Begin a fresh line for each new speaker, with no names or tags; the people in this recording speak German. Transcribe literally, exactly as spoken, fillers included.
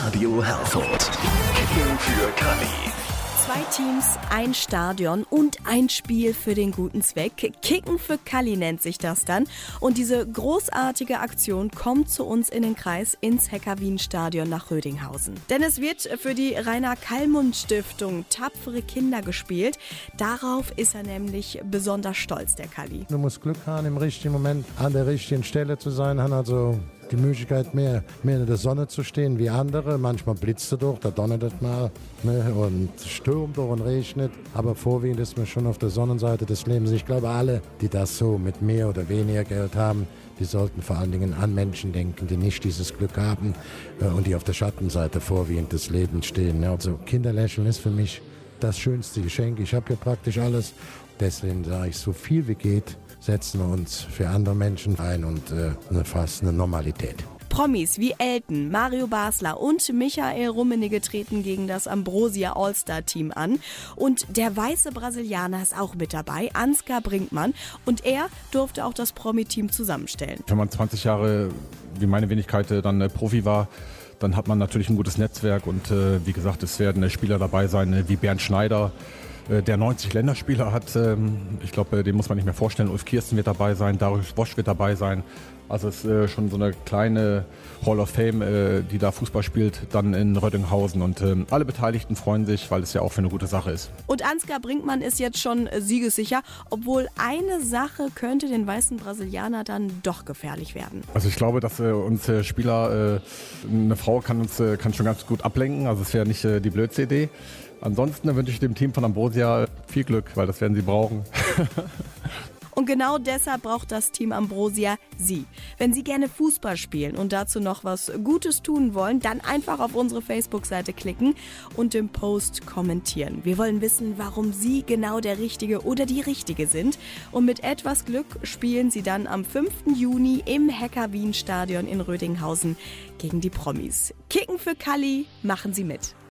Radio Herford. Kicken für Kalli.
Zwei Teams, ein Stadion und ein Spiel für den guten Zweck. Kicken für Kalli nennt sich das dann. Und diese großartige Aktion kommt zu uns in den Kreis ins Hecker-Wien-Stadion nach Rödinghausen. Denn es wird für die Rainer-Kallmund-Stiftung Tapfere Kinder gespielt. Darauf ist er nämlich besonders stolz, der Kalli.
Du musst Glück haben, im richtigen Moment an der richtigen Stelle zu sein. Hat also die Möglichkeit, mehr, mehr in der Sonne zu stehen wie andere. Manchmal blitzt es doch, da donnert es mal, ne? Und stürmt doch und regnet. Aber vorwiegend ist man schon auf der Sonnenseite des Lebens. Ich glaube, alle, die das so mit mehr oder weniger Geld haben, die sollten vor allen Dingen an Menschen denken, die nicht dieses Glück haben äh, und die auf der Schattenseite vorwiegend des Lebens stehen. Ne? Also Kinderlächeln ist für mich das schönste Geschenk. Ich habe hier praktisch alles. Deswegen sage ich, so viel wie geht, setzen wir uns für andere Menschen ein und äh, eine, fast eine Normalität.
Promis wie Elton, Mario Basler und Michael Rummenigge treten gegen das Ambrosia All-Star-Team an. Und der weiße Brasilianer ist auch mit dabei, Ansgar Brinkmann. Und er durfte auch das Promi-Team zusammenstellen.
Wenn man zwanzig Jahre, wie meine Wenigkeit, dann äh, Profi war, dann hat man natürlich ein gutes Netzwerk. Und äh, wie gesagt, es werden äh, Spieler dabei sein, äh, wie Bernd Schneider, der neunzig Länderspieler hat. Ich glaube, den muss man nicht mehr vorstellen. Ulf Kirsten wird dabei sein, Darius Wosch wird dabei sein. Also es ist schon so eine kleine Hall of Fame, die da Fußball spielt, dann in Rödinghausen. Und alle Beteiligten freuen sich, weil es ja auch für eine gute Sache ist.
Und Ansgar Brinkmann ist jetzt schon siegessicher, obwohl eine Sache könnte den weißen Brasilianer dann doch gefährlich werden.
Also ich glaube, dass uns Spieler, eine Frau kann uns kann schon ganz gut ablenken. Also es wäre nicht die blödste Idee. Ansonsten wünsche ich dem Team von Ambrosia viel Glück, weil das werden sie brauchen.
Und genau deshalb braucht das Team Ambrosia Sie. Wenn Sie gerne Fußball spielen und dazu noch was Gutes tun wollen, dann einfach auf unsere Facebook-Seite klicken und den Post kommentieren. Wir wollen wissen, warum Sie genau der Richtige oder die Richtige sind. Und mit etwas Glück spielen Sie dann am fünften Juni im Hecker-Wien-Stadion in Rödinghausen gegen die Promis. Kicken für Kalli, machen Sie mit.